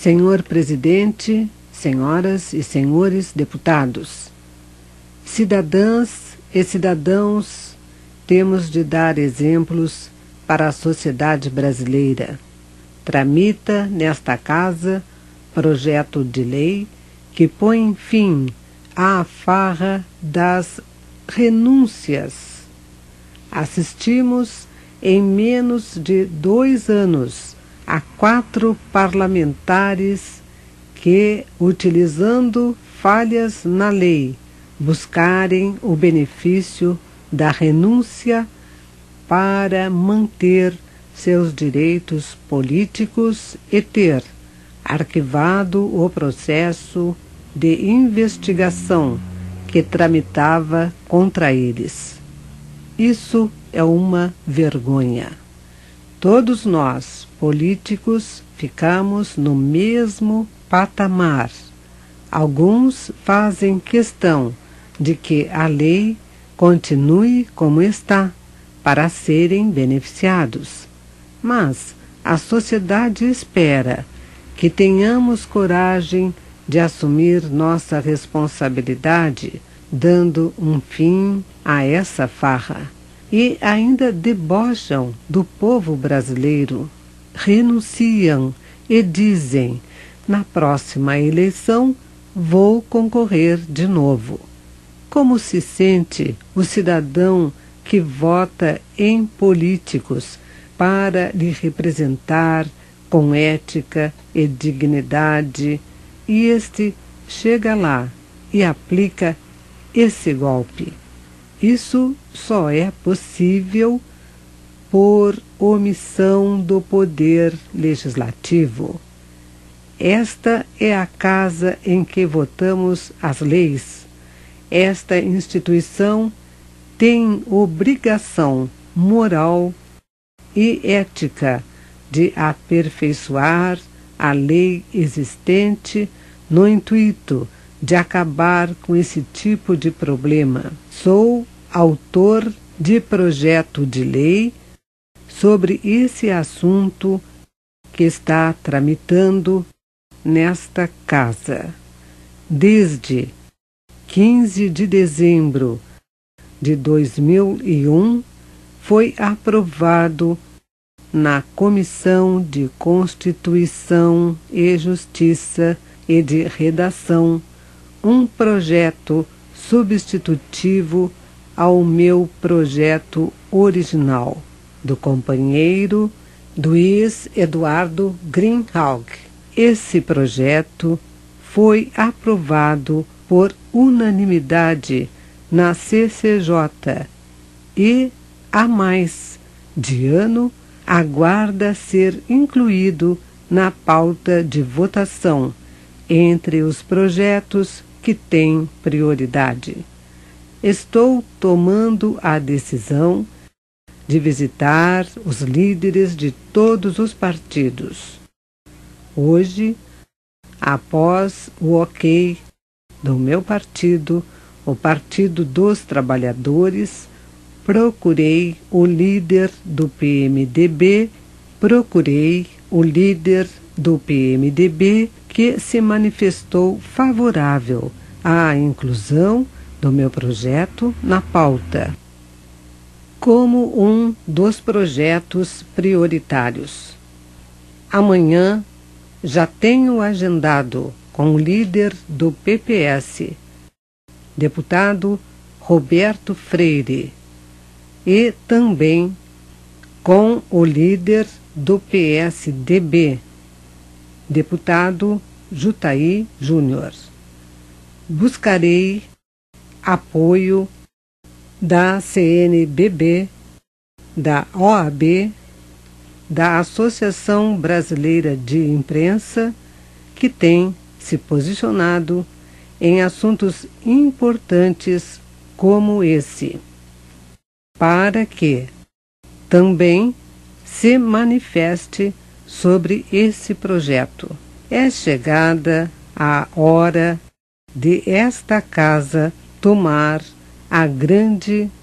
Senhor Presidente, senhoras e senhores deputados, cidadãs e cidadãos, temos de dar exemplos para a sociedade brasileira. Tramita nesta casa projeto de lei que põe fim à farra das renúncias. Assistimos em menos de 2 anos a 4 parlamentares que, utilizando falhas na lei, buscarem o benefício da renúncia para manter seus direitos políticos e ter arquivado o processo de investigação que tramitava contra eles. Isso é uma vergonha. Todos nós, políticos, ficamos no mesmo patamar. Alguns fazem questão de que a lei continue como está, para serem beneficiados. Mas a sociedade espera que tenhamos coragem de assumir nossa responsabilidade, dando um fim a essa farra. E ainda debocham do povo brasileiro, renunciam e dizem: na próxima eleição vou concorrer de novo. Como se sente o cidadão que vota em políticos para lhe representar com ética e dignidade, e este chega lá e aplica esse golpe? Isso só é possível por omissão do poder legislativo. Esta é a casa em que votamos as leis. Esta instituição tem obrigação moral e ética de aperfeiçoar a lei existente no intuito de acabar com esse tipo de problema. Sou autor de projeto de lei sobre esse assunto que está tramitando nesta casa. Desde 15 de dezembro de 2001, foi aprovado na Comissão de Constituição e Justiça e de Redação um projeto substitutivo ao meu projeto original, do companheiro Luiz Eduardo Greenhalgh. Esse projeto foi aprovado por unanimidade na CCJ e, há mais de ano, aguarda ser incluído na pauta de votação entre os projetos que têm prioridade. Estou tomando a decisão de visitar os líderes de todos os partidos. Hoje, após o ok do meu partido, o Partido dos Trabalhadores, procurei o líder do PMDB, que se manifestou favorável à inclusão do meu projeto na pauta, como um dos projetos prioritários. Amanhã já tenho agendado com o líder do PPS, deputado Roberto Freire, e também com o líder do PSDB, deputado Jutaí Júnior. Buscarei apoio da CNBB, da OAB, da Associação Brasileira de Imprensa, que tem se posicionado em assuntos importantes como esse, para que também se manifeste sobre esse projeto. É chegada a hora de esta casa tomar a grande